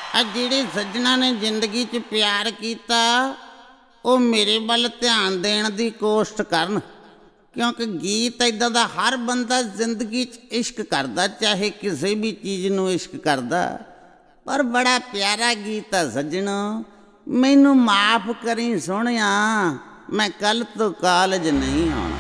ਜਿਹੜੇ ਸੱਜਣਾ ਨੇ ਜ਼ਿੰਦਗੀ 'ਚ ਪਿਆਰ ਕੀਤਾ ਉਹ ਮੇਰੇ ਵੱਲ ਧਿਆਨ ਦੇਣ ਦੀ ਕੋਸ਼ਿਸ਼ ਕਰਨ, ਕਿਉਂਕਿ ਗੀਤ ਇੱਦਾਂ ਦਾ ਹਰ ਬੰਦਾ ਜ਼ਿੰਦਗੀ 'ਚ ਇਸ਼ਕ ਕਰਦਾ, ਚਾਹੇ ਕਿਸੇ ਵੀ ਚੀਜ਼ ਨੂੰ ਇਸ਼ਕ ਕਰਦਾ। ਪਰ ਬੜਾ ਪਿਆਰਾ ਗੀਤ ਆ ਸੱਜਣੋ, ਮੈਨੂੰ ਮਾਫ਼ ਕਰੀ ਸੋਹਣਿਆ, ਮੈਂ ਕੱਲ੍ਹ ਤੋਂ ਕਾਲਜ ਨਹੀਂ ਆਉਣਾ।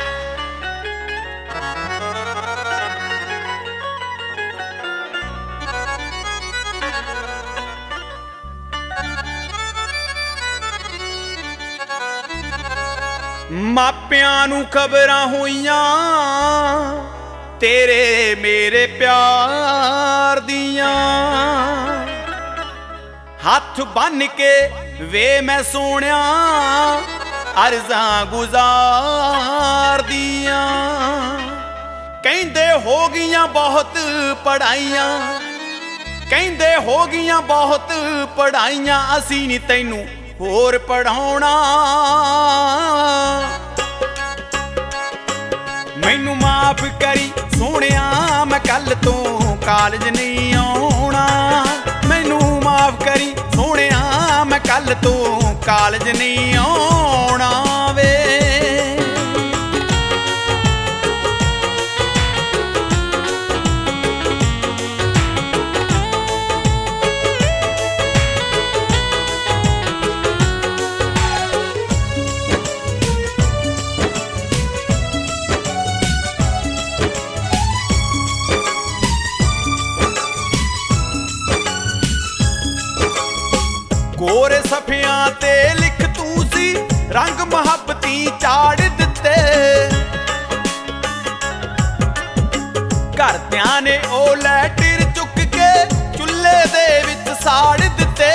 ਮਾਪਿਆਂ ਨੂੰ ਖਬਰਾਂ ਹੋਈਆਂ ਤੇਰੇ ਮੇਰੇ ਪਿਆਰ ਦੀਆਂ, ਹੱਥ ਬੰਨ ਕੇ ਵੇ ਮੈਂ ਸੋਹਣਿਆ ਅਰਜ਼ਾਂ ਗੁਜ਼ਾਰਦੀਆਂ। ਕਹਿੰਦੇ ਹੋ ਗਈਆਂ ਬਹੁਤ ਪੜ੍ਹਾਈਆਂ, ਕਹਿੰਦੇ ਹੋ ਗਈਆਂ ਬਹੁਤ ਪੜ੍ਹਾਈਆਂ, ਅਸੀਂ ਨੀ ਤੈਨੂੰ ਹੋਰ ਪੜ੍ਹਾਉਣਾ। ਮੈਨੂੰ ਮਾਫ਼ ਕਰੀ ਸੋਹਣਿਆ, ਮੈਂ ਕੱਲ੍ਹ ਤੋਂ ਕਾਲਜ ਨਹੀਂ ਆਉਣਾ। ਮੈਨੂੰ ਮਾਫ਼ ਕਰੀ ਸੋਹਣਿਆ, ਮੈਂ ਕੱਲ੍ਹ ਤੋਂ ਕਾਲਜ ਨਹੀਂ ਆਉਣਾ ਵੇ। ਕੋਰੇ ਸਫਿਆਂ ਤੇ ਲਿਖ ਤੂੰ ਸੀ ਰੰਗ ਮੁਹੱਬਤੀ ਚਾੜ ਦਿੱਤੇ, ਘਰਦਿਆਂ ਨੇ ਉਹ ਲੈਟਰ ਚੁੱਕ ਕੇ ਚੁੱਲ੍ਹੇ ਦੇ ਵਿੱਚ ਸਾੜ ਦਿੱਤੇ।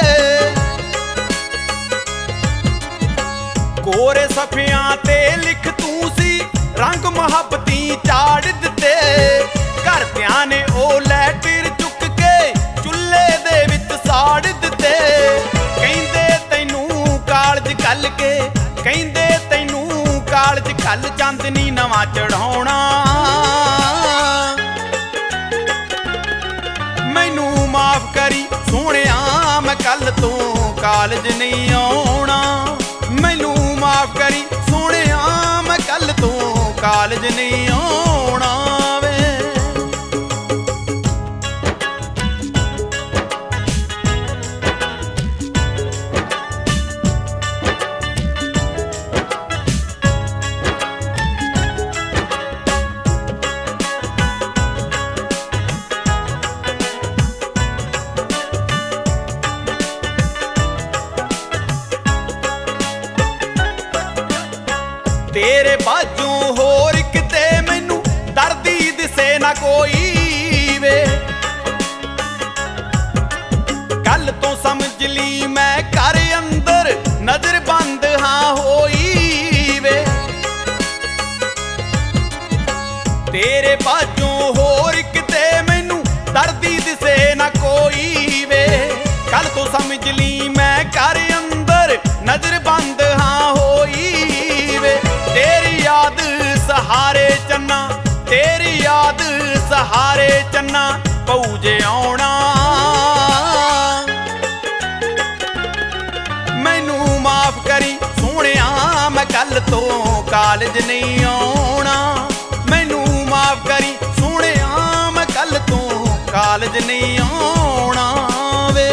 ਕੋਰੇ ਸਫਿਆਂ ਤੇ ਲਿਖ ਤੂੰ ਸੀ ਰੰਗ ਮੁਹੱਬਤੀ ਚਾੜ ਦਿੱਤੇ, ਘਰਦਿਆਂ ਨੇ ਉਹ ਲੈਟਰ ਚੁੱਕ ਕੇ ਚੁੱਲ੍ਹੇ ਦੇ ਵਿੱਚ ਸਾੜ ਦਿੱਤੇ। ਕਹਿੰਦੇ ਤੈਨੂੰ ਕਾਲਜ ਘੱਲ ਕੇ, ਕਹਿੰਦੇ ਤੈਨੂੰ ਕਾਲਜ ਘੱਲ ਚਾਂਦਨੀ ਨਵਾਂ ਚੜਾਉਣਾ। ਮੈਨੂੰ ਮਾਫ਼ ਕਰੀ ਸੋਹਣਿਆ, ਮੈਂ ਕੱਲ੍ਹ ਤੋਂ ਕਾਲਜ ਨਹੀਂ ਆਉਣਾ। ਮੈਨੂੰ ਮਾਫ਼ ਕਰੀ ਸੋਹਣਿਆ, ਮੈਂ ਕੱਲ੍ਹ ਤੋਂ ਕਾਲਜ ਨਹੀਂ ਆਉਣਾ ਵੇ। ਤੇਰੇ ਬਾਝੋਂ ਹੋਰ ਕਿਤੇ ਮੈਨੂੰ ਦਰਦੀ ਦਿਸੇ ਨਾ ਕੋਈ ਵੇ, ਕੱਲ ਤੋਂ ਸਮਝ ਲਈ ਮੈਂ ਘਰ ਅੰਦਰ ਨਜ਼ਰ ਬੰਦ ਹਾਂ ਹੋਈ ਵੇ। ਤੇਰੇ ਬਾਝੋਂ ਹੋਰ ਕਿਤੇ ਮੈਨੂੰ ਦਰਦੀ ਦਿਸੇ ਨਾ ਕੋਈ ਵੇ, ਕੱਲ ਤੋਂ ਸਮਝ ਲਈ ਮੈਂ ਘਰ ਅੰਦਰ ਨਜ਼ਰ ਬੰਦ ਹਾਂ ਹੋਈ ਵੇ। ਤੇਰੀ ਯਾਦ ਸਹਾਰੇ ਚੰਨਾ, ਤੇਰੀ ਯਾਦ ਸਹਾਰੇ ਚੰਨਾ ਪਊ ਜੇ ਆਉਣਾ। ਮੈਨੂੰ ਮਾਫ਼ ਕਰੀ ਸੋਹਣਿਆ, ਮੈਂ ਕੱਲ੍ਹ ਤੋਂ ਕਾਲਜ ਨਹੀਂ ਆਉਣਾ। ਮੈਨੂੰ ਮਾਫ਼ ਕਰੀ ਸੋਹਣਿਆ, ਮੈਂ ਕੱਲ੍ਹ ਤੋਂ ਕਾਲਜ ਨਹੀਂ ਆਉਣਾ ਵੇ।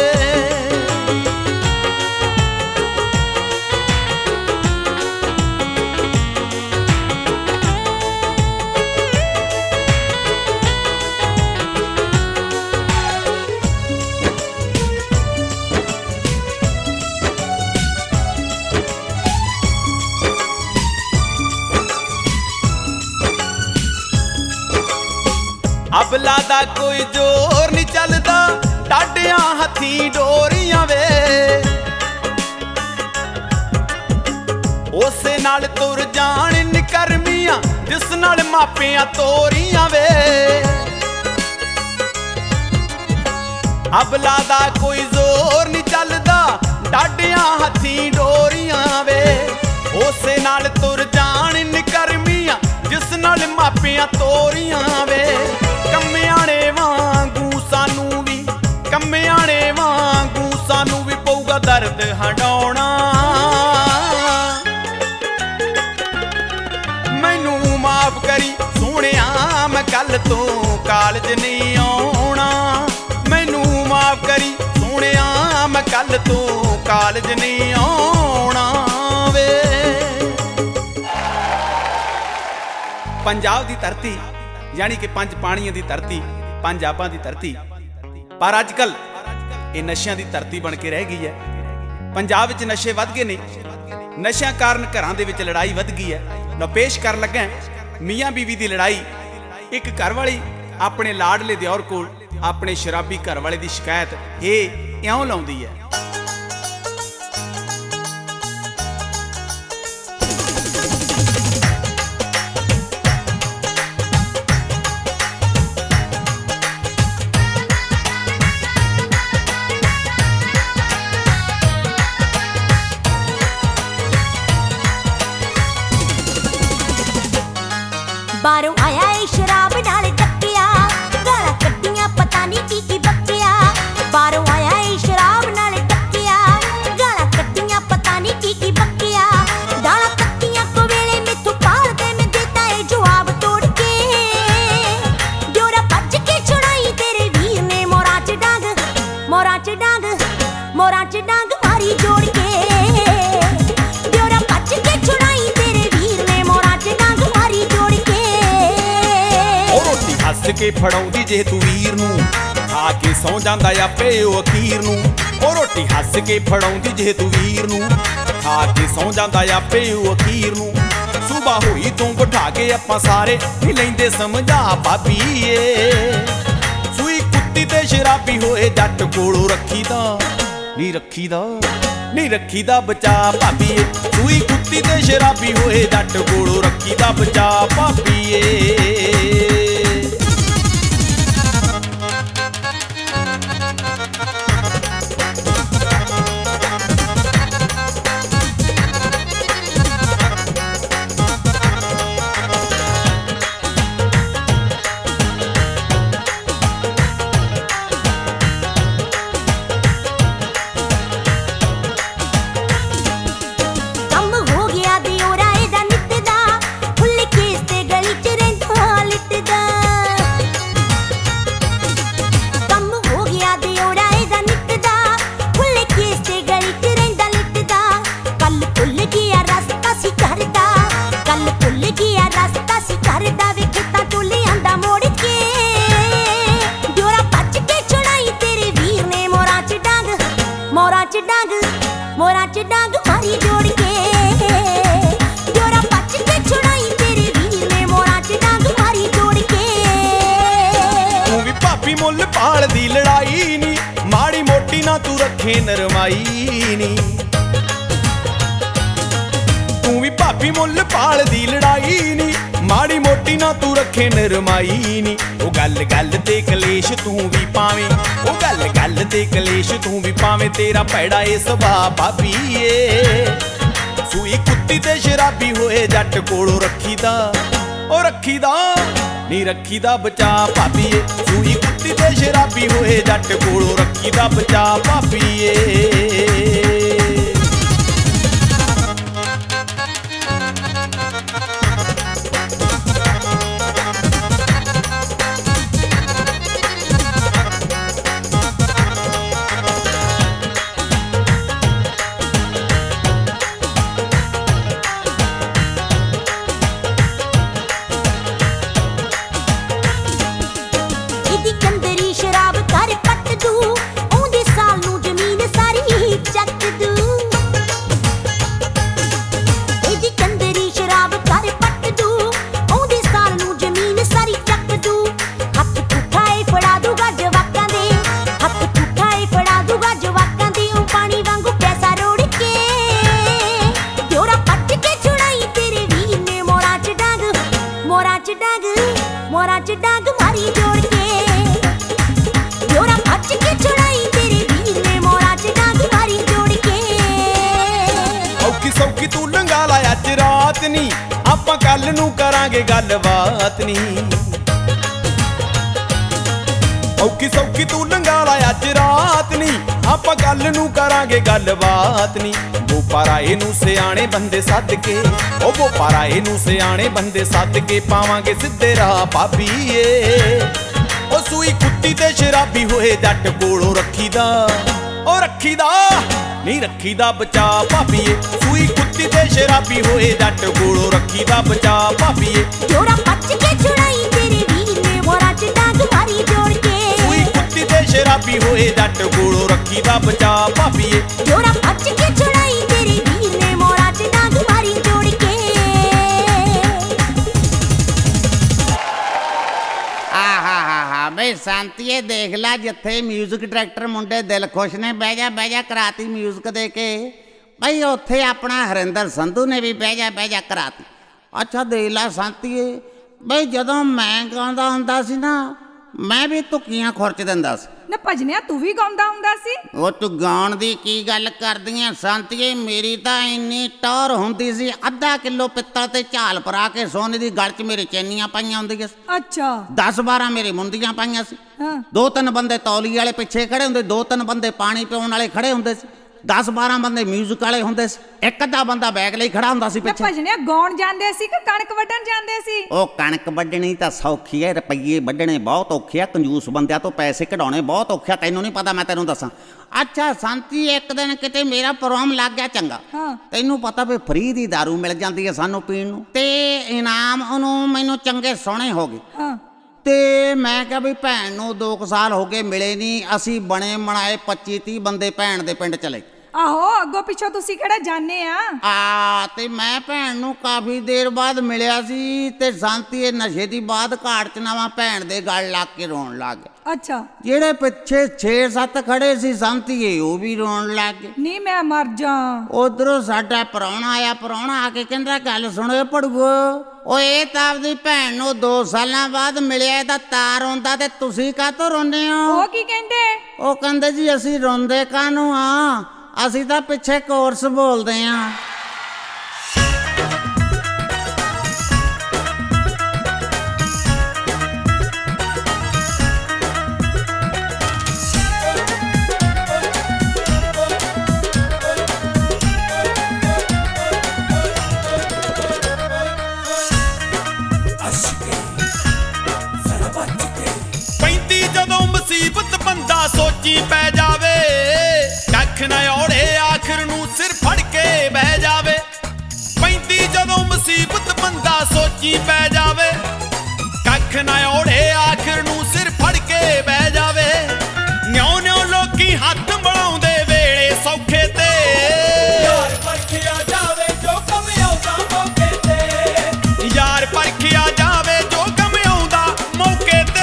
ਅਬਲਾ ਦਾ ਕੋਈ ਜ਼ੋਰ ਨਹੀਂ ਚੱਲਦਾ, ਡਾਢਿਆਂ ਹੱਥੀਂ ਡੋਰੀਆਂ ਵੇ। ਉਸੇ ਨਾਲ ਤੁਰ ਜਾਣ ਨਿਕਰਮੀਆਂ, ਜਿਸ ਨਾਲ ਮਾਪਿਆਂ ਤੋਰੀਆਂ ਵੇ। ਅਬਲਾ ਦਾ ਕੋਈ ਜ਼ੋਰ ਨਹੀਂ ਚੱਲਦਾ, ਡਾਢਿਆਂ ਹੱਥੀਂ ਡੋਰੀਆਂ ਵੇ। ਉਸੇ ਨਾਲ ਤੁਰ ਜਾਣ ਨਿਕਰਮੀਆਂ, ਜਿਸ ਨਾਲ ਮਾਪਿਆਂ ਤੋਰੀਆਂ ਵੇ। ਕੰਮਿਆਣੇ ਵਾਂਗੂ ਸਾਨੂੰ ਵੀ, ਕੰਮਿਆਣੇ ਵਾਂਗ ਮਾਫ ਕਰੀ ਸੋਹਣਿਆ ਮੈਂ ਕੱਲ ਤੋਂ ਕਾਲਜ ਨਹੀਂ ਆਉਣਾ। ਮੈਨੂੰ ਮਾਫ ਕਰੀ ਸੋਹਣਿਆ ਮੈਂ ਕੱਲ ਤੋਂ ਕਾਲਜ ਨਹੀਂ ਆਉਣਾ ਵੇ। ਪੰਜਾਬ ਦੀ ਧਰਤੀ ਯਾਨੀ ਕਿ ਪੰਜ ਪਾਣੀਆਂ ਦੀ ਧਰਤੀ, ਪੰਜ ਆਬਾਂ ਦੀ ਧਰਤੀ, ਪਰ ਅੱਜ ਕੱਲ ਇਹ ਨਸ਼ਿਆਂ ਦੀ ਧਰਤੀ ਬਣ ਕੇ ਰਹਿ ਗਈ ਹੈ। ਪੰਜਾਬ ਵਿੱਚ ਨਸ਼ੇ ਵੱਧ ਗਏ ਨੇ, ਨਸ਼ਿਆਂ ਕਾਰਨ ਘਰਾਂ ਦੇ ਵਿੱਚ ਲੜਾਈ ਵੱਧ ਗਈ ਹੈ। ਲਓ ਪੇਸ਼ ਕਰਨ ਲੱਗਾ ਮੀਆਂ ਬੀਵੀ ਦੀ ਲੜਾਈ। ਇੱਕ ਘਰ ਵਾਲੀ ਆਪਣੇ ਲਾਡਲੇ ਦਿਓਰ ਕੋਲ ਆਪਣੇ ਸ਼ਰਾਬੀ ਘਰ ਵਾਲੇ ਦੀ ਸ਼ਿਕਾਇਤ ਇਹ ਇਉਂ ਲਾਉਂਦੀ ਹੈ। ਬਾਹਰੋਂ ਆਇਆ ਏ ਸ਼ਰਾਬ ਨਾਲ ਟੱਕਿਆ, ਗਾਲਾਂ ਕੱਢੀਆਂ ਪਤਾ ਨਹੀਂ ਕੀ ਕੀ ਬੱਕਿਆ। ਬਾਹਰੋਂ ਆਇਆ ਏ ਸ਼ਰਾਬ ਨਾਲ ਟੱਕਿਆ, ਗਾਲਾਂ ਕੱਢੀਆਂ ਪਤਾ ਨਹੀਂ ਕੀ ਕੀ ਬੱਕਿਆ। ਗਾਲਾਂ ਕੱਢੀਆਂ ਕੋ ਵੇਲੇ ਮੈਥੋਂ ਪਾਲਦੇ ਮੈਂ ਦਿੱਤਾ ਏ ਜਵਾਬ ਤੋੜ ਕੇ। ਜੋਰਾ ਭੱਜ ਕੇ ਛੁਡਾਈ ਤੇਰੇ ਵੀਰ ਨੇ ਮੋਰਾਂ ਚ ਡਾਂਗ, ਮੋਰਾਂ ਚ ਡਾਂਗ, ਮੋਰਾਂ ਚ ਡਾਂਗ ਮਾਰੀ ਜੋੜ ਕੇ। ਹੱਸ ਕੇ ਫੜਾਉਂਦੀ ਜੇ ਤੂੰ ਵੀਰ ਨੂੰ, ਖਾ ਕੇ ਸੌਂ ਜਾਂਦਾ ਆਪੇ ਉਹ ਅਖੀਰ ਨੂੰ। ਉਹ ਰੋਟੀ ਹੱਸ ਕੇ ਫੜਾਉਂਦੀ ਜੇ ਤੂੰ ਵੀਰ ਨੂੰ, ਖਾ ਕੇ ਸੌਂ ਜਾਂਦਾ ਆਪੇ ਉਹ ਅਖੀਰ ਨੂੰ। ਸੁਬਾ ਹੋਈ ਤੂੰ ਬਿਠਾ ਕੇ ਆਪਾਂ ਸਾਰੇ ਨਹੀਂ ਲੈਂਦੇ ਸਮਝਾ ਭਾਬੀਏ। ਸੂਈ ਕੁੱਤੀ ਤੇ ਸ਼ਰਾਬੀ ਹੋਏ ਜੱਟ ਕੋਲੋਂ ਰੱਖੀਦਾ ਨਹੀਂ ਰੱਖੀਦਾ, ਨਹੀਂ ਰੱਖੀਦਾ ਬਚਾ ਭਾਬੀਏ। ਸੂਈ ਕੁੱਤੀ ਤੇ ਸ਼ਰਾਬੀ ਹੋਏ ਜੱਟ ਕੋਲੋਂ ਰੱਖੀਦਾ ਬਚਾ ਭਾਬੀਏ। ਮੋਰਾਂ ਚ ਡਾਂਗ ਮਾਰੀ ਜੋੜ ਕੇ। ਜੋਰਾ ਪੱਜ ਕੇ ਛੁਡਾਈ ਤੇਰੇ ਵੀਰ ਨੇ ਮੋਰਾਂ ਚ ਡਾਂਗ ਮਾਰੀ ਜੋੜ ਕੇ। ਤੂੰ ਵੀ ਭਾਬੀ ਮੁੱਲ ਪਾਲਦੀ ਲੜਾਈ ਨੀ, ਮਾੜੀ ਮੋਟੀ ਨਾ ਤੂੰ ਰੱਖੇ ਨਰਮਾਈ ਨੀ। ਤੂੰ ਵੀ ਭਾਬੀ ਮੁੱਲ ਪਾਲਦੀ ਲੜਾਈ ਨੀ, ਮਾੜੀ ਮੋਟੀ ਨਾ ਤੂੰ ਰੱਖੇ ਨਰਮਾਈ ਨੀ। ਉਹ ਗੱਲ ਗੱਲ ਤੇ ਕਲੇਸ਼ ਤੂੰ ਵੀ ਪਾਵੇਂ, ਉਹ ਗੱਲ ਗੱਲ ਤੇ ਕਲੇਸ਼ ਤੂੰ ਵੀ ਪਾਵੇਂ, ਤੇਰਾ ਭੈੜਾ ਏ ਸੁਭਾਅ ਭਾਬੀਏ। ਸੂਈ ਕੁੱਤੀ ਤੇ ਸ਼ਰਾਬੀ ਹੋਏ ਜੱਟ ਕੋਲੋਂ ਰੱਖੀਦਾ, ਉਹ ਰੱਖੀਦਾ ਨਹੀਂ ਰੱਖੀਦਾ ਬਚਾ ਭਾਬੀਏ। ਸੂਈ ਕੁੱਤੀ ਤੇ ਸ਼ਰਾਬੀ ਹੋਏ ਜੱਟ ਕੋਲੋਂ ਰੱਖੀਦਾ ਬਚਾ ਭਾਬੀਏ। ਮੋਰਾਂ ਚ ਡਾਂਗ ਮਾਰੀ ਜੋੜ ਕੇ। ਜੋਰਾ ਭੱਜ ਕੇ ਛੁਡਾਈ ਤੇਰੇ ਵੀਰ ਨੇ ਮੋਰਾਂ ਚ ਡਾਂਗ ਮਾਰੀ ਜੋੜ ਕੇ। ਔਖੀ ਸੌਖੀ ਤੂੰ ਲੰਘਾ ਲਾ ਅੱਜ ਰਾਤ ਨੀ, ਆਪਾਂ ਕੱਲ ਨੂੰ ਕਰਾਂਗੇ ਗੱਲਬਾਤ ਨੀ। ਔਖੀ ਸੌਖੀ ਤੂੰ ਲੰਘਾਲਾ ਅੱਜ ਰਾਤ ਨੀ, ਆਪਾਂ ਗੱਲ ਨੂੰ ਕਰਾਂਗੇ ਗੱਲਬਾਤ ਨੀ। ਬੋਪਾਰਾਏ ਨੂੰ ਸਿਆਣੇ ਬੰਦੇ ਸੱਦ ਕੇ, ਉਹ ਬੋਪਾਰਾਏ ਨੂੰ ਸਿਆਣੇ ਬੰਦੇ ਸੱਦ ਕੇ ਪਾਵਾਂਗੇ ਸਿੱਧੇ ਰਾਹ ਭਾਬੀਏ। ਉਹ ਸੂਈ ਕੁੱਤੀ ਤੇ ਸ਼ਰਾਬੀ ਹੋਏ ਜੱਟ ਕੋਲੋਂ ਰੱਖੀਦਾ, ਉਹ ਰੱਖੀਦਾ ਨਹੀਂ ਰੱਖੀਦਾ ਬਚਾ ਭਾਬੀਏ। ਸੂਈ ਕੁੱਤੀ ਤੇ ਸ਼ਰਾਬੀ ਹੋਏ ਜੱਟ ਕੋਲੋਂ ਰੱਖੀਦਾ ਬਚਾ ਭਾਬੀਏ। ਜੋੜਾ ਪੱਚ ਕੇ ਛੁੜਾਈ ਤੇਰੇ ਵੀਰ ਨੇ ਮੋਰਾ ਚ ਡਾਂਗ ਮਾਰੀ ਜੋੜ ਕੇ। ਸੂਈ ਕੁੱਤੀ ਤੇ ਸ਼ਰਾਬੀ ਹੋਏ ਜੱਟ ਕੋਲੋਂ ਰੱਖੀਦਾ ਬਚਾ ਭਾਬੀਏ। ਜੋੜਾ ਪੱਚ ਕੇ ਛੁੜਾਈ ਤੇਰੇ ਵੀਰ ਨੇ ਮੋਰਾ ਚ ਡਾਂਗ ਮਾਰੀ ਜੋੜ ਕੇ। ਬਈ ਸ਼ਾਂਤੀਏ ਦੇਖ ਲੈ, ਜਿੱਥੇ ਮਿਊਜ਼ਿਕ ਡਾਇਰੈਕਟਰ ਮੁੰਡੇ ਦਿਲ ਖੁਸ਼ ਨੇ ਬਹਿ ਜਾ ਕਰਾਤੀ ਮਿਊਜ਼ਿਕ ਦੇ ਕੇ। ਬਈ ਉੱਥੇ ਆਪਣਾ ਹਰਿੰਦਰ ਸੰਧੂ ਨੇ ਵੀ ਬਹਿ ਜਾ ਕਰਾਤੀ। ਅੱਛਾ ਦੇਖ ਲੈ ਸ਼ਾਂਤੀਏ, ਬਈ ਜਦੋਂ ਮੈਂ ਗਾਉਂਦਾ ਹੁੰਦਾ ਸੀ ਨਾ, ਮੈਂ ਵੀ ਤੁੱਕੀਆਂ ਖੁਰਚ ਦਿੰਦਾ ਸੀ। ਨਾ ਭਜਨਿਆ ਤੂੰ ਵੀ ਗਾਉਂਦਾ ਹੁੰਦਾ ਸੀ? ਉਹ ਤੂੰ ਗਾਉਣ ਦੀ ਕੀ ਗੱਲ ਕਰਦੀ ਆਂ ਸ਼ਾਂਤੀਏ, ਮੇਰੀ ਤਾਂ ਇੰਨੀ ਟੌਰ ਹੁੰਦੀ ਸੀ, ਅੱਧਾ ਕਿਲੋ ਪਿੱਤਲ ਤੇ ਝਾਲ ਪਰਾ ਕੇ ਸੋਨੇ ਦੀ ਗਲ 'ਚ ਮੇਰੇ ਚੈਨੀਆਂ ਪਾਈਆਂ ਹੁੰਦੀਆਂ ਸੀ। ਅੱਛਾ 10-12 ਮੇਰੇ ਮੁੰਦੀਆਂ ਪਾਈਆਂ ਸੀ। ਹਾਂ 2-3 ਬੰਦੇ ਤੌਲੀ ਵਾਲੇ ਪਿੱਛੇ ਖੜੇ ਹੁੰਦੇ, 2-3 ਬੰਦੇ ਪਾਣੀ ਪਿਉਣ ਵਾਲੇ ਖੜੇ ਹੁੰਦੇ ਸੀ, 10-12 ਬੰਦੇ ਮਿਊਜ਼ਿਕ ਵਾਲੇ ਹੁੰਦੇ ਸੀ, ਇੱਕ ਅੱਧਾ ਬੰਦਾ ਬੈਗ ਲਈ ਖੜਾ ਹੁੰਦਾ ਸੀ ਨਾ ਪਿੱਛੇ। ਭਜਨਿਆ ਗਾਉਣ ਜਾਂਦੇ ਸੀ ਕਿ ਕਣਕ ਵੱਢਣ ਜਾਂਦੇ ਸੀ? ਉਹ ਕਣਕ ਵੱਢਣੀ ਤਾਂ ਸੌਖੀ ਹੈ, ਰੁਪਈਏ ਵੱਢਣੇ ਬਹੁਤ ਔਖੇ ਆ, ਕੰਜੂਸ ਬੰਦਿਆਂ ਤੋਂ ਪੈਸੇ ਕਢਾਉਣੇ ਬਹੁਤ ਔਖੇ ਆ। ਤੈਨੂੰ ਨਹੀਂ ਪਤਾ, ਮੈਂ ਤੈਨੂੰ ਦੱਸਾਂ। ਅੱਛਾ ਸ਼ਾਂਤੀ, ਇੱਕ ਦਿਨ ਕਿਤੇ ਮੇਰਾ ਪ੍ਰੋਗਰਾਮ ਲੱਗ ਗਿਆ ਚੰਗਾ। ਹਾਂ ਤੈਨੂੰ ਪਤਾ ਵੀ ਫਰੀ ਦੀ ਦਾਰੂ ਮਿਲ ਜਾਂਦੀ ਹੈ ਸਾਨੂੰ ਪੀਣ ਨੂੰ, ਤੇ ਇਨਾਮ ਉਹਨੂੰ ਮੈਨੂੰ ਚੰਗੇ ਸੋਹਣੇ ਹੋ ਗਏ। ਹਾਂ ਤੇ ਮੈਂ ਕਿਹਾ ਵੀ ਭੈਣ ਨੂੰ 2 ਸਾਲ ਹੋ ਗਏ ਮਿਲੇ ਨਹੀਂ, ਅਸੀਂ ਬਣੇ ਬਣਾਏ 25-30 ਬੰਦੇ ਭੈਣ ਦੇ ਪਿੰਡ ਚਲੇ। ਆਹੋ ਅੱਗੋਂ ਪਿੱਛੋਂ ਤੁਸੀਂ ਕਿਹੜਾ ਜਾਣੇ ਆ? ਤੇ ਮੈਂ ਭੈਣ ਨੂੰ ਕਾਫੀ ਦੇਰ ਬਾਅਦ ਮਿਲਿਆ ਸੀ, ਤੇ ਸ਼ਾਂਤੀ ਇਹ ਨਸ਼ੇ ਦੀ ਬਾਅਦ ਘਾਟ 'ਚ ਨਵਾਂ ਭੈਣ ਦੇ ਗਲ ਲੱਗ ਕੇ ਰੋਣ ਲੱਗ ਗਿਆ। ਅੱਛਾ ਜਿਹੜੇ ਪਿੱਛੇ 6-7 ਖੜੇ ਸੀ ਸ਼ਾਂਤੀਏ, ਉਹ ਵੀ ਰੋਣ ਲੱਗ ਗਏ। ਨਹੀਂ ਮੈਂ ਮਰ ਜਾ। ਉਧਰੋਂ ਸਾਡਾ ਪ੍ਰਾਹੁਣਾ ਆਇਆ, ਪ੍ਰਾਹੁਣਾ ਆ ਕੇ ਕਹਿੰਦਾ ਗੱਲ ਸੁਣੋ ਪੜੂਓ, ਓਏ ਤਾਂ ਆਪਦੀ ਭੈਣ ਨੂੰ 2 ਸਾਲਾਂ ਬਾਅਦ ਮਿਲਿਆ, ਇਹਦਾ ਤਾਰ ਹੁੰਦਾ, ਤੇ ਤੁਸੀਂ ਕਾਹਤੋਂ ਰੋਂਦੇ ਹੋ? ਉਹ ਕੀ ਕਹਿੰਦੇ? ਉਹ ਕਹਿੰਦੇ ਜੀ ਅਸੀਂ ਰੋਂਦੇ ਕਾਹਨੂੰ ਆ, ਅਸੀਂ ਤਾਂ ਪਿੱਛੇ ਕੋਰਸ ਬੋਲਦੇ ਆਂ। ਪੈਂਦੀ ਜਦੋਂ ਮੁਸੀਬਤ ਬੰਦਾ ਸੋਚੀ ਪੈ ਜਾਵੇ, ਕੱਖ ਨਾ ਔੜੇ ਆਖਰ ਨੂੰ ਸਿਰ ਫੜ ਕੇ ਬਹਿ ਜਾਵੇ। ਪੈਂਦੀ ਜਦੋਂ ਮੁਸੀਬਤ ਬੰਦਾ ਸੋਚੀ ਪੈ ਜਾਵੇ, ਕੱਖ ਨਾ ਔੜੇ ਆਖਰ ਨੂੰ ਸਿਰ ਫੜ ਕੇ ਬਹਿ ਜਾਵੇ। ਨਿਉ ਲੋਕੀ ਹੱਥ ਮਿਲਾਉਂਦੇ ਵੇਲੇ ਸੌਖੇ ਤੇ, ਯਾਰ ਪਰਖਿਆ ਜਾਵੇ ਜੋ ਕੰਮ ਆਉਂਦਾ ਮੌਕੇ ਤੇ, ਯਾਰ ਪਰਖਿਆ ਜਾਵੇ ਜੋ ਕੰਮ ਆਉਂਦਾ ਮੌਕੇ ਤੇ।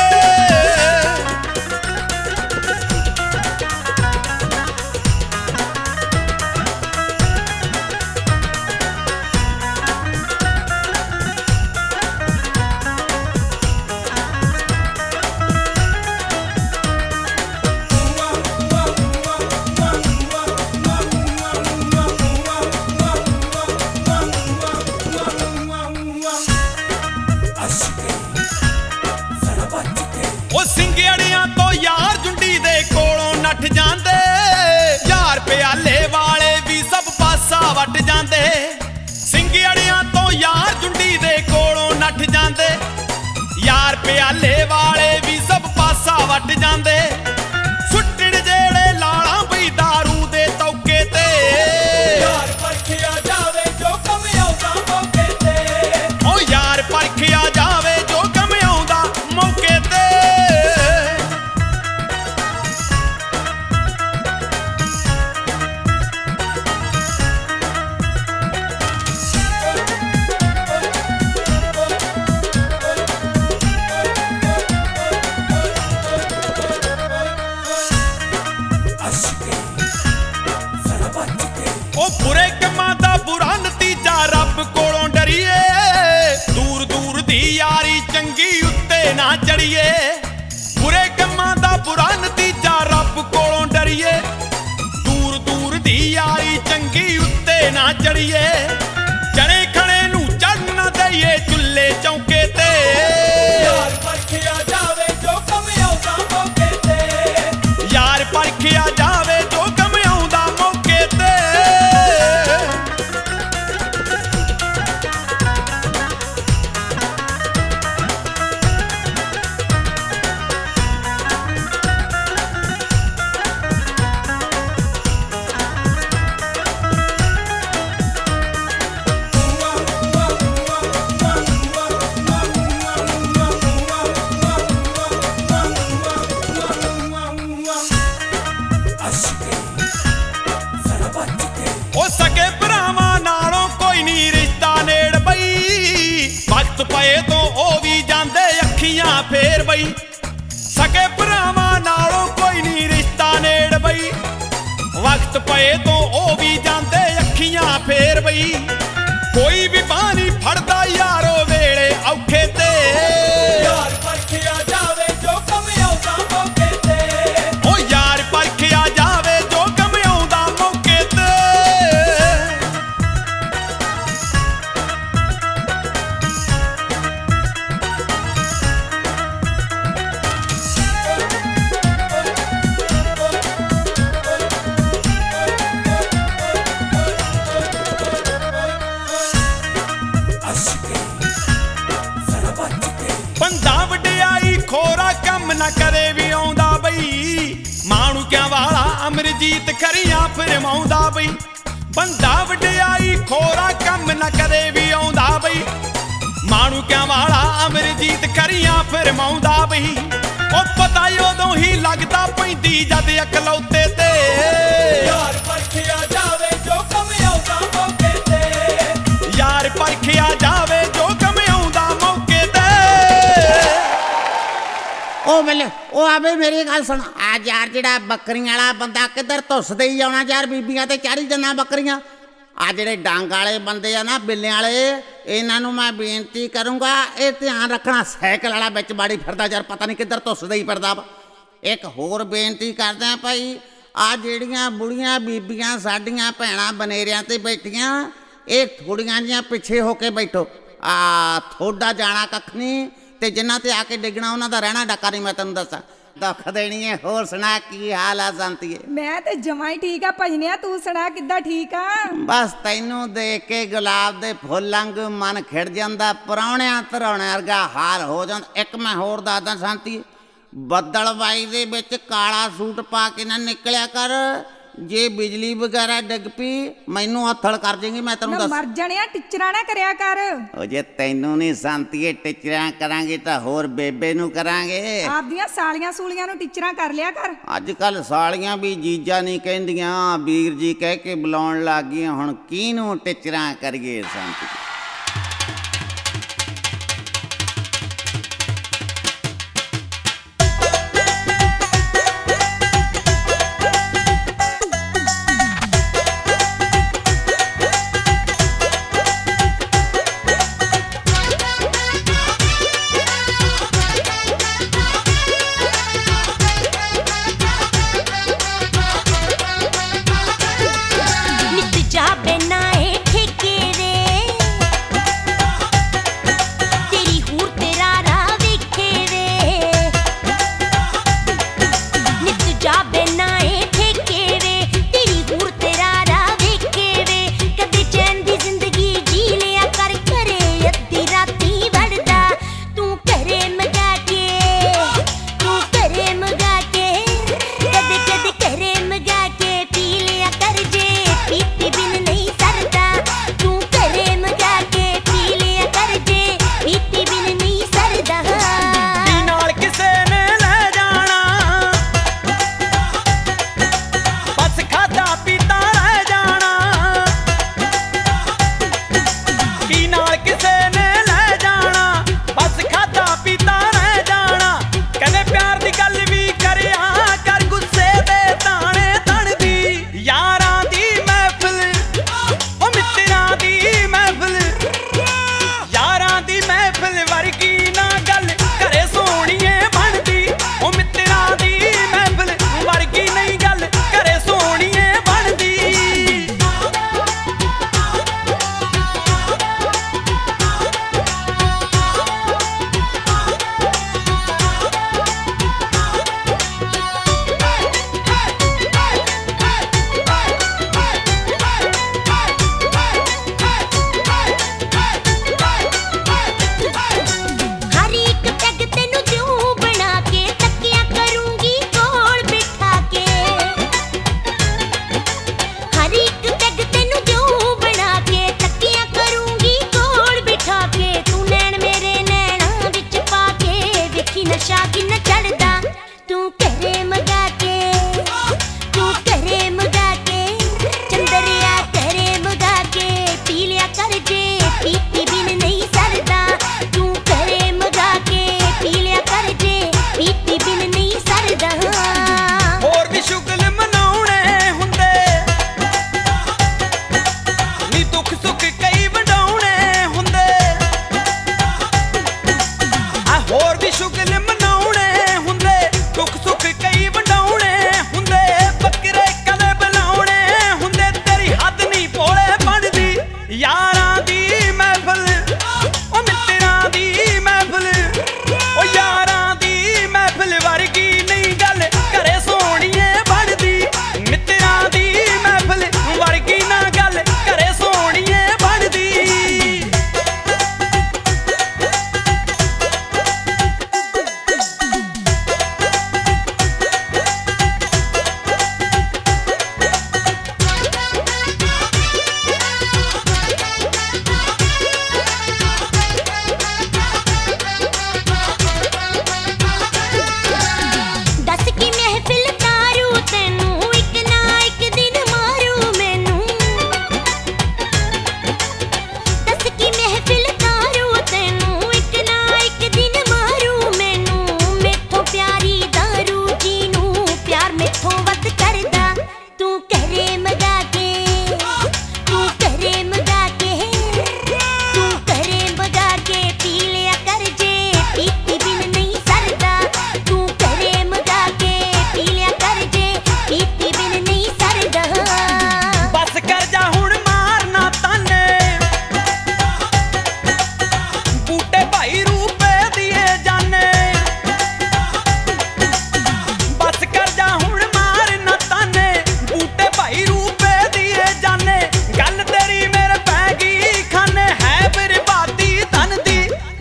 ਉਹ ਸਿੰਗਿਆੜਿਆਂ ਤੋਂ ਯਾਰ ਜੁੰਡੀ ਦੇ ਕੋਲੋਂ ਨੱਠ ਜਾਂਦੇ, ਯਾਰ ਪਿਆਲੇ ਵਾਲੇ ਵੀ ਸਭ ਪਾਸਾ ਵੱਟ ਜਾਂਦੇ। ਸਿੰਗਿਆੜਿਆਂ ਤੋਂ ਯਾਰ ਜੁੰਡੀ ਦੇ ਕੋਲੋਂ ਨੱਠ ਜਾਂਦੇ, ਯਾਰ ਪਿਆਲੇ ਵਾਲੇ ਵੀ ਸਭ ਪਾਸਾ ਵੱਟ ਜਾਂਦੇ। ਸੁੱਟਣ ਜਿਹੜੇ ਲਾਲਾਂ ਬਈ ਦਾਰੂ ਦੇ ਤੌਕੇ ਤੇ, ਯਾਰ ਪਰਖਿਆ ਜਾਵੇ ਜੋ ਕੰਮ ਆਉਂਦਾ ਮੌਕੇ ਤੇ, ਓ ਯਾਰ ਪਰਖਿਆ ਜਾਵੇ ਜੋ ਕੰਮ ਆਉਂਦਾ ਮੌਕੇ ਤੇ। ਉਹ ਬੁਰੇ ਕੰਮਾਂ ਦਾ ਬੁਰਾ ਨਤੀਜਾ ਰੱਬ ਕੋਲੋਂ ਡਰੀਏ, ਦੂਰ ਦੂਰ ਦੀ ਯਾਰੀ ਚੰਗੀ ਉੱਤੇ ਨਾ ਚੜੀਏ। ਬੁਰੇ ਕੰਮਾਂ ਦਾ ਬੁਰਾ ਨਤੀਜਾ ਰੱਬ ਕੋਲੋਂ ਡਰੀਏ, ਦੂਰ ਦੂਰ ਦੀ ਯਾਰੀ ਚੰਗੀ ਉੱਤੇ ਨਾ ਚੜੀਏ। ਜਣੇ ਖਣੇ ਨੂੰ ਚੜ੍ਹ ਨਾ ਦਈਏ ਚੁੱਲ੍ਹੇ ਚੌਂਕੇ ਤੇ, ਯਾਰ ਪਰਖਿਆ ਜਾਵੇ ਜੋ ਕੰਮ ਆਉਂਦਾ ਮੌਕੇ ਵਕਤ ਪਏ ਤੋਂ ਉਹ ਵੀ ਜਾਂਦੇ ਅੱਖੀਆਂ ਫੇਰ ਬਈ ਸਕੇ ਭਰਾਵਾਂ ਨਾਲੋਂ ਕੋਈ ਨਹੀਂ ਰਿਸ਼ਤਾ ਨੇੜ ਬਈ ਵਕਤ ਪਏ ਤੋਂ ਉਹ ਵੀ ਜਾਂਦੇ ਅੱਖੀਆਂ ਫੇਰ ਬਈ ਕੋਈ ਵੀ ਬਾਣੀ ਫੜਦਾ ਯਾਰੋ ਵੇਲੇ ਔਖੇ ਤੇ ਯਾਰ ਪਰਖਿਆ ਜਾਵੇ ਜੋ ਕੰਮ ਆਉਂਦਾ ਮੌਕੇ ਤੇ ਓ ਯਾਰ ਪਰਖਿਆ ਜਾਵੇ ਜੋ ਕੰਮ ਆਉਂਦਾ ਮੌਕੇ ਤੇ ਬੰਦਾ ਵਡਿਆਈ ਖੋਰਾ ਕੰਮ ਨਾ ਕਰੇ ਵੀ ਆਉਂਦਾ ਬਈ ਮਾਣੂਕਿਆਂ ਵਾਲਾ ਅਮਰਜੀਤ ਖਰੀਆਂ ਫਿਰਮਾਉਂਦਾ ਬਈ ਬੰਦਾ ਵਡਿਆਈ ਖੋਰਾ ਕੰਮ ਨਾ ਕਰੇ ਵੀ ਆਉਂਦਾ ਬਈ ਮਾਣੂਕਿਆਂ ਵਾਲਾ ਅਮਰਜੀਤ ਖਰੀਆਂ ਫਿਰਮਾਉਂਦਾ ਬਈ ਉਹ ਪਤਾ ਉਦੋਂ ਹੀ ਲੱਗਦਾ ਪੈਂਦੀ ਜਦ ਇਕਲੌਤੇ ਤੇ ਯਾਰ ਪਰਖਿਆ ਜਾਵੇ ਜੋ ਕੰਮ ਆਉਂਦਾ ਮੌਕੇ ਤੇ ਯਾਰ ਪਰਖਿਆ ਜਾਵੇ ਜੋ ਕੰਮ ਆਉਂਦਾ ਮੌਕੇ ਤੇ ਉਹ ਵੇਲੇ ਉਹ ਆਵੇ ਮੇਰੀ ਗੱਲ ਸੁਣ ਆ ਯਾਰ ਜਿਹੜਾ ਬੱਕਰੀਆਂ ਵਾਲਾ ਬੰਦਾ ਕਿੱਧਰ ਧੁੱਸਦੇ ਹੀ ਆਉਣਾ ਯਾਰ ਬੀਬੀਆਂ ਤੇ ਚਾੜੀ ਜੰਨਾ ਬੱਕਰੀਆਂ ਆ ਜਿਹੜੇ ਡੰਗ ਵਾਲੇ ਬੰਦੇ ਆ ਨਾ ਬਿੱਲਿਆਂ ਵਾਲੇ ਇਹਨਾਂ ਨੂੰ ਮੈਂ ਬੇਨਤੀ ਕਰੂੰਗਾ ਇਹ ਧਿਆਨ ਰੱਖਣਾ ਸਾਈਕਲ ਵਾਲਾ ਵਿੱਚ ਬਾੜੀ ਫਿਰਦਾ ਯਾਰ ਪਤਾ ਨਹੀਂ ਕਿੱਧਰ ਧੁੱਸਦਾ ਹੀ ਫਿਰਦਾ ਵਾ ਇੱਕ ਹੋਰ ਬੇਨਤੀ ਕਰਦਾ ਭਾਈ ਆ ਜਿਹੜੀਆਂ ਬੁੜੀਆਂ ਬੀਬੀਆਂ ਸਾਡੀਆਂ ਭੈਣਾਂ ਬਨੇਰਿਆਂ ਤੇ ਬੈਠੀਆਂ ਇਹ ਥੋੜੀਆਂ ਜਿਹੀਆਂ ਪਿੱਛੇ ਹੋ ਕੇ ਬੈਠੋ ਆ ਥੋੜਾ ਜਾਣਾ ਕੱਖ ਨਹੀਂ ਤੇ ਜਿਨ੍ਹਾਂ ਤੇ ਆ ਕੇ ਡਿੱਗਣਾ ਉਹਨਾਂ ਦਾ ਰਹਿਣਾ ਡੱਕਾ ਨਹੀਂ ਮੈਂ ਤੈਨੂੰ ਦੱਸਾਂ ਦੁੱਖ ਦੇਣੀ ਹੈ ਹੋਰ ਸੁਣਾ ਕੀ ਹਾਲ ਆ ਸੰਤੀਏ ਮੈਂ ਤੇ ਜਮਾਂ ਹੀ ਠੀਕ ਆ ਭਜਨਿਆ ਤੂੰ ਸੁਣਾ ਕਿੱਦਾਂ ਠੀਕ ਆ ਬਸ ਤੈਨੂੰ ਦੇਖ ਕੇ ਗੁਲਾਬ ਦੇ ਫੁੱਲ ਵਾਂਗੂ ਮਨ ਖਿੜ ਜਾਂਦਾ ਪ੍ਰਾਹੁਣਿਆਂ ਧਰਾਉਣਿਆਂ ਵਰਗਾ ਹਾਲ ਹੋ ਜਾਂਦਾ ਇੱਕ ਮੈਂ ਹੋਰ ਦੱਸਦਾ ਸੰਤੀਏ ਬੱਦਲਬਾਈ ਦੇ ਵਿੱਚ ਕਾਲਾ ਸੂਟ ਪਾ ਕੇ ਨਾ ਨਿਕਲਿਆ ਕਰ ਜੇ ਬਿਜਲੀ ਵਗੈਰਾ ਡਿੱਗ ਪਈ ਮੈਨੂੰ ਹੱਥਲ ਕਰ ਜਾਏਗੀ ਮੈਂ ਤੈਨੂੰ ਦੱਸ ਮਰ ਜਾਣਿਆ ਟਿਚਰਾਂ ਨਾ ਕਰਿਆ ਕਰ ਉਹ ਜੇ ਤੈਨੂੰ ਨਹੀਂ ਸੰਤੀਏ ਟਿਚਰਾਂ ਕਰਾਂਗੇ ਤਾਂ ਹੋਰ ਬੇਬੇ ਨੂੰ ਕਰਾਂਗੇ ਆਪਦੀਆਂ ਸਾਲੀਆਂ ਸੂਲੀਆਂ ਨੂੰ ਟਿਚਰਾਂ ਕਰ ਲਿਆ ਕਰ ਅੱਜ ਕੱਲ ਸਾਲੀਆਂ ਵੀ ਜੀਜਾ ਨਹੀਂ ਕਹਿੰਦੀਆਂ ਵੀਰ ਜੀ ਕਹਿ ਕੇ ਬੁਲਾਉਣ ਲੱਗ ਗਈਆਂ ਹੁਣ ਕਿਹਨੂੰ ਟਿਚਰਾਂ ਕਰੀਏ ਸੰਤੀਏ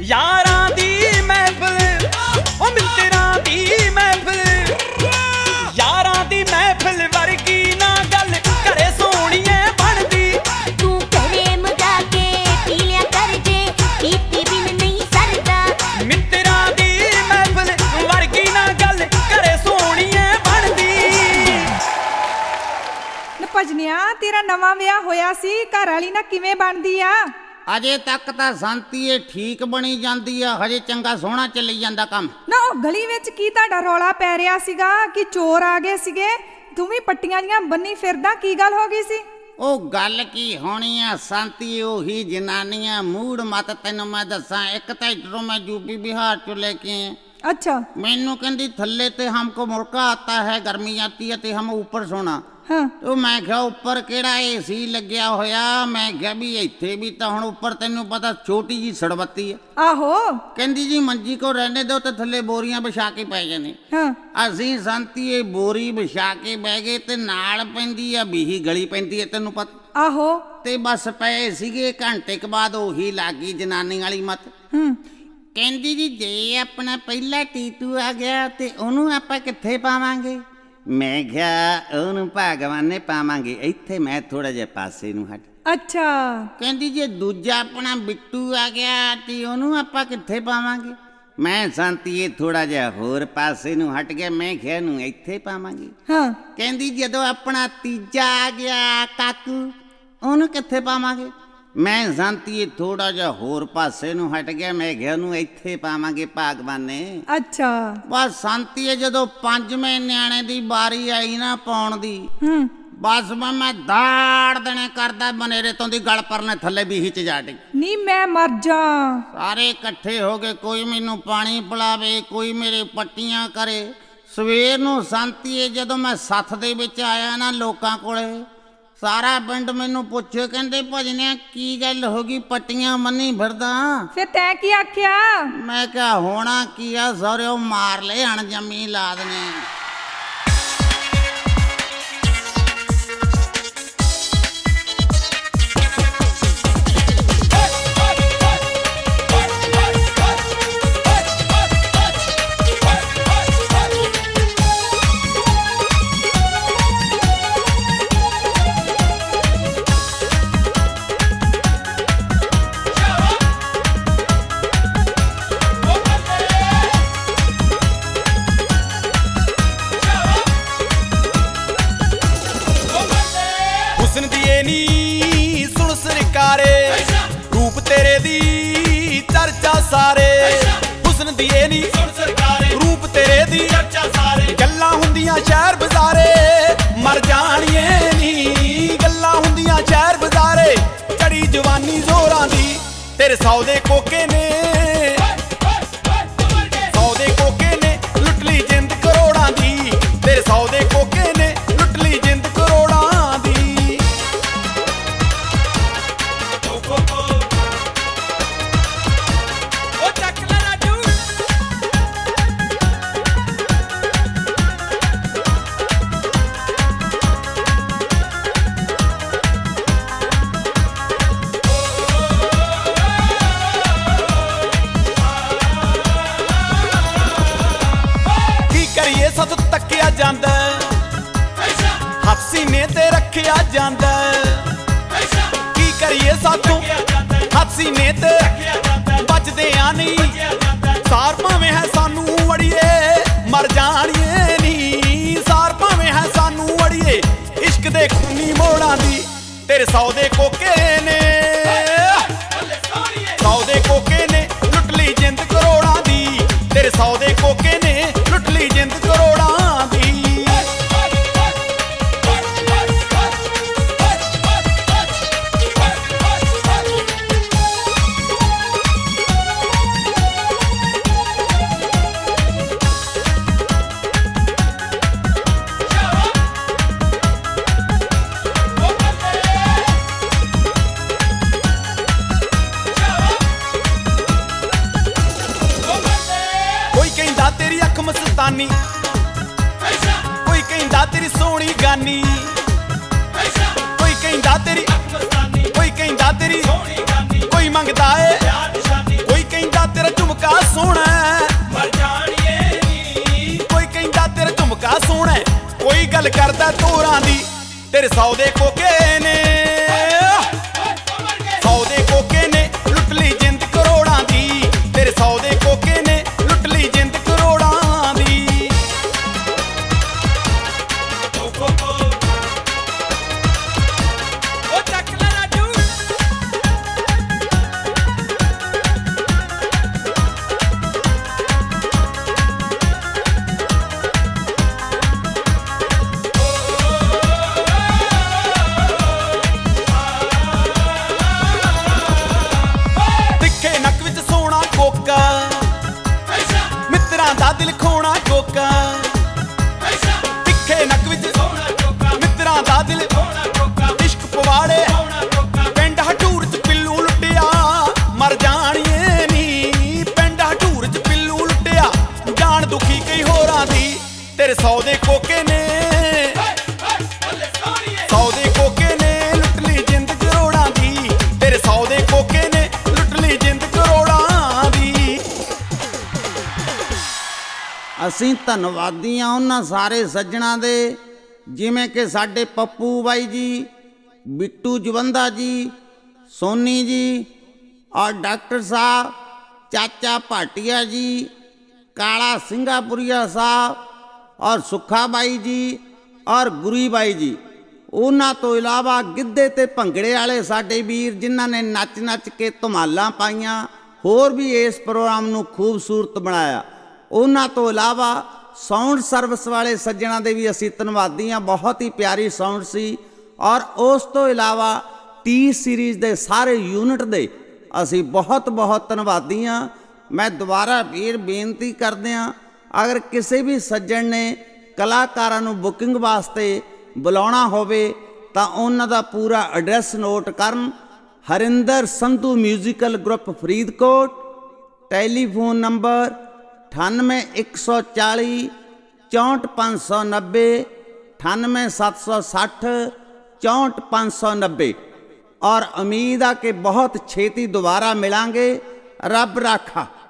यारां दी महफिल ओ मित्तरां दी महफिल यारां दी महफिल वर्गी ना गल घरे सोहणीए बनदी तू घरे मजा के पी लिया कर जे पीते बिन नहीं सरदा मित्तरां दी महफिल वर्गी ना गल घरे सोहणीए बनदी। ਭਜਨਿਆ ਤੇਰਾ ਨਵਾਂ ਵਿਆਹ ਹੋਇਆ ਸੀ, ਘਰ ਵਾਲੀ ਨਾ ਕਿਵੇਂ ਬਣਦੀ ਆ? ਅਜੇ ਤੱਕ ਤਾਂ ਸੰਤੀਏ ਠੀਕ ਬਣੀ ਜਾਂਦੀ ਆ, ਹਜੇ ਚੰਗਾ ਸੋਹਣਾ ਚੱਲੀ ਜਾਂਦਾ ਕੰਮ। ਨਾ ਉਹ ਗਲੀ ਵਿੱਚ ਕੀ ਤੁਹਾਡਾ ਰੌਲਾ ਪੈ ਰਿਹਾ ਸੀਗਾ ਕਿ ਚੋਰ ਆ ਗਏ ਸੀਗੇ? ਤੂੰ ਵੀ ਪੱਟੀਆਂ ਜੀਆਂ ਬੰਨੀ ਫਿਰਦਾ, ਕੀ ਗੱਲ ਹੋ ਗਈ ਸੀ? ਉਹ ਗੱਲ ਕੀ ਹੋਣੀ ਆ ਸੰਤੀ, ਉਹੀ ਜਨਾਨੀਆਂ ਮੂੜ ਮਤ। ਤੈਨੂੰ ਮੈਂ ਦੱਸਾਂ, ਇੱਕ ਤਾਂ ਇੱਧਰੋਂ ਮੈਂ यूपी बिहार चो लेके आए। अच्छा। मैनू कहती थल्ले ते हमको मुड़का आता है, गर्मी आती है ते हम ऊपर सोना। हाँ। तो मैं क्या ऊपर केड़ा AC लग्या होया, मैं क्या भी इत्थे भी तो हुण ऊपर तैनू पता छोटी जी सड़बत्ती है। आहो। कहंदी जी मंजी को रहने दो ते थल्ले बोरियां बिछा के पै जाने। हाँ। असीं संती ये बोरी बिछा के बह गए ते नाल पैंदी आ बीही गली पैंदी है, तैनू पता। आहो। ते बस पए सीगे, घंटे के बाद ओही लग गई जनानी वाली मत। ਕਹਿੰਦੀ ਜੀ ਜੇ ਆਪਣਾ ਪਹਿਲਾ ਟੀਟੂ ਆ ਗਿਆ ਤੇ ਉਹਨੂੰ ਆਪਾਂ ਕਿੱਥੇ ਪਾਵਾਂਗੇ? ਮੈਂ ਕਿਹਾ ਉਹਨੂੰ ਭਗਵਾਨੇ ਪਾਵਾਂਗੇ, ਇੱਥੇ ਮੈਂ ਥੋੜਾ ਜਿਹਾ ਪਾਸੇ ਨੂੰ ਹਟ। ਅੱਛਾ। ਕਹਿੰਦੀ ਜੇ ਦੂਜਾ ਆਪਣਾ ਬਿੱਟੂ ਆ ਗਿਆ ਤੇ ਉਹਨੂੰ ਆਪਾਂ ਕਿੱਥੇ ਪਾਵਾਂਗੇ? ਮੈਂ ਸੰਤੀਏ ਥੋੜਾ ਜਿਹਾ ਹੋਰ ਪਾਸੇ ਨੂੰ ਹਟ ਗਿਆ, ਮੈਂ ਕਿਹਾ ਇਹਨੂੰ ਇੱਥੇ ਪਾਵਾਂਗੇ। ਹਾਂ। ਕਹਿੰਦੀ ਜਦੋਂ ਆਪਣਾ ਤੀਜਾ ਆ ਗਿਆ ਕਾਕੂ, ਉਹਨੂੰ ਕਿੱਥੇ ਪਾਵਾਂਗੇ? ਮੈਂ ਸੰਤੀਏ ਥੋੜਾ ਜਿਹਾ ਹੋਰ ਪਾਸੇ ਨੂੰ ਹਟ ਗਿਆ, ਮੈਂ ਕਿਹਾ ਉਹਨੂੰ ਇੱਥੇ ਪਾਵਾਂਗੇ ਭਗਵਾਨੇ। ਅੱਛਾ। ਬਸ ਸੰਤੀਏ ਜਦੋਂ ਪੰਜਵੇਂ ਨਿਆਣੇ ਦੀ ਵਾਰੀ ਆਈ ਨਾ ਪਾਉਣ ਦੀ, ਬਸ ਮੈਂ ਦਾੜ ਦੇਣੇ ਕਰਦਾ ਬਨੇਰੇ ਤੋਂ ਦੀ ਗਲ ਪਰਨੇ ਥੱਲੇ ਬੀਹੀ ਚ ਜਾ ਡਿੱਗ। ਨੀ ਮੈਂ ਮਰ ਜਾ। ਸਾਰੇ ਇਕੱਠੇ ਹੋ ਗਏ, ਕੋਈ ਮੈਨੂੰ ਪਾਣੀ ਪਿਲਾਵੇ, ਕੋਈ ਮੇਰੇ ਪੱਟੀਆਂ ਕਰੇ। ਸਵੇਰ ਨੂੰ ਸੰਤੀਏ ਜਦੋਂ ਮੈਂ ਸੱਥ ਦੇ ਵਿੱਚ ਆਇਆ ਨਾ ਲੋਕਾਂ ਕੋਲੇ, ਸਾਰਾ ਪਿੰਡ ਮੈਨੂੰ ਪੁੱਛੇ, ਕਹਿੰਦੇ ਭਜਨਿਆ ਕੀ ਗੱਲ ਹੋ ਗਈ, ਪੱਟੀਆਂ ਮੰਨੀ ਫਿਰਦਾ? ਫਿਰ ਤੈਂ ਕੀ ਆਖਿਆ? ਮੈਂ ਕਿਹਾ ਹੋਣਾ ਕੀ ਆ ਸਹੁਰਿਓ, ਮਾਰ ਲੈ ਅਣਜੰਮੀ ਲਾਦ ਨੇ। रूप तेरे दी चर्चा सारे, हुस्न दिए नी रूप तेरे दी चर्चा सारे, गल्लां हुंदियां शहर बजारे मर जाणिए नी, गल्लां हुंदियां शहर बजारे चढ़ी जवानी जोरां दी, तेरे सौदे कोके ने सौदे कोके ने लुट ली जिंद करोड़ां दी, तेरे सौदे कोके ने लुट ली जिंद करोड़ां दी। सत तकिया जांदा हथ सीने ते रखिया जांदा, की करिए साथों हथ सीने ते बचदे आ नहीं, सार भावें है सानू अड़िए मर जाणिए नी, सार भावें है सानू अड़िए इश्क दे खूनी मोड़ां दी, तेरे सौदे कोके ने सौदे कोके ने लुट ली जिंद करोड़ां दी, तेरे सौदे कोके ने लुट ली जिंद करोड़ां दी। तेरी अख मस्तानी, कोई कहंदा तेरी सोहनी गानी, कोई कहंदा तेरी अख मस्तानी, कोई कहंदा तेरी सोहनी गानी, कोई मंगदा है कोई कहंदा तेरा ਤੇਰੇ 100 ਦੇ ਕੋਕੇ ਨੇ 100 ਦੇ ਕੋਕੇ ਨੇ ਲੁੱਟ ਲਈ ਜਿੰਦ ਕਰੋੜਾਂ ਦੀ ਤੇਰੇ 100 ਦੇ ਕੋਕੇ ਨੇ ਲੁੱਟ ਲਈ ਜਿੰਦ ਕਰੋੜਾਂ ਦੀ ਉਹ ਚੱਕ ਲੈ ਰਾਜੂ ਤਿੱਖੇ ਨੱਕ ਵਿੱਚ ਸੋਹਣਾ ਕੋਕਾ ਮਿੱਤਰਾਂ ਦਾ ਦਿਲ ਖੋਣਾ ਕੋਕਾ ਤਿੱਖੇ ਨੱਕ ਵਿੱਚ ਸੋਹਣਾ ਕੋਕਾ ਮਿੱਤਰਾਂ ਦਾ ਦਿਲ ਖੋਣਾ ਕੋਕਾ ਇਸ਼ਕ ਪਵਾੜੇ ਪਿੰਡ ਹਟੂਰ ਚ ਪਿੱਲੂ ਲੁੱਟਿਆ ਮਰ ਜਾਣੀਏ ਨੀ ਪਿੰਡ ਹਟੂਰ ਚ ਪਿੱਲੂ ਲੁੱਟਿਆ ਜਾਣ ਦੁਖੀ ਕਈ ਹੋਰਾਂ ਦੀ ਤੇਰੇ 100 ਦੇ ਕੋਕੇ ਨੇ 100 ਦੇ ਕੋਕੇ ਨੇ ਲੁੱਟ ਲਈ ਜਿੰਦ ਕਰੋੜਾਂ ਦੀ ਤੇਰੇ 100 ਦੇ ਕੋਕੇ ਨੇ ਲੁੱਟ ਲਈ ਜਿੰਦ ਕਰੋੜਾਂ ਦੀ ਅਸੀਂ ਧੰਨਵਾਦੀ ਹਾਂ ਉਹਨਾਂ ਸਾਰੇ ਸੱਜਣਾਂ ਦੇ ਜਿਵੇਂ ਕਿ ਸਾਡੇ ਪੱਪੂ ਬਾਈ ਜੀ, ਬਿੱਟੂ ਜਵੰਦਾ ਜੀ, ਸੋਨੀ ਜੀ ਔਰ ਡਾਕਟਰ ਸਾਹਿਬ, ਚਾਚਾ ਭਾਟੀਆ ਜੀ, ਕਾਲਾ ਸਿੰਘਾਪੁਰੀਆ ਸਾਹਿਬ ਔਰ ਸੁੱਖਾ ਬਾਈ ਜੀ ਔਰ ਗੁਰੀ ਬਾਈ ਜੀ। ਉਹਨਾਂ ਤੋਂ ਇਲਾਵਾ ਗਿੱਧੇ ਤੇ ਭੰਗੜੇ ਵਾਲੇ ਸਾਡੇ ਵੀਰ ਜਿਨ੍ਹਾਂ ਨੇ ਨੱਚ ਨੱਚ ਕੇ ਧਮਾਲਾਂ ਪਾਈਆਂ, ਹੋਰ ਵੀ ਇਸ ਪ੍ਰੋਗਰਾਮ ਨੂੰ ਖੂਬਸੂਰਤ ਬਣਾਇਆ। ਉਹਨਾਂ ਤੋਂ ਇਲਾਵਾ ਸਾਊਂਡ ਸਰਵਿਸ ਵਾਲੇ ਸੱਜਣਾਂ ਦੇ ਵੀ ਅਸੀਂ ਧੰਨਵਾਦੀ ਹਾਂ, ਬਹੁਤ ਹੀ ਪਿਆਰੀ ਸਾਊਂਡ ਸੀ। ਔਰ ਉਸ ਤੋਂ ਇਲਾਵਾ ਟੀ ਸੀਰੀਜ਼ ਦੇ ਸਾਰੇ ਯੂਨਿਟ ਦੇ ਅਸੀਂ ਬਹੁਤ ਬਹੁਤ ਧੰਨਵਾਦੀ ਹਾਂ। ਮੈਂ ਦੁਬਾਰਾ ਫਿਰ ਬੇਨਤੀ ਕਰਦੇ ਹਾਂ, ਅਗਰ ਕਿਸੇ ਵੀ ਸੱਜਣ ਨੇ ਕਲਾਕਾਰਾਂ ਨੂੰ ਬੁਕਿੰਗ ਵਾਸਤੇ ਬੁਲਾਉਣਾ ਹੋਵੇ ਤਾਂ ਉਹਨਾਂ ਦਾ ਪੂਰਾ ਐਡਰੈਸ ਨੋਟ ਕਰਨ। Harinder Sandhu musical group Faridkot, telephone number 9814 64590 98760 64590। और उम्मीद आ कि बहुत छेती दोबारा मिलांगे। रब राखा।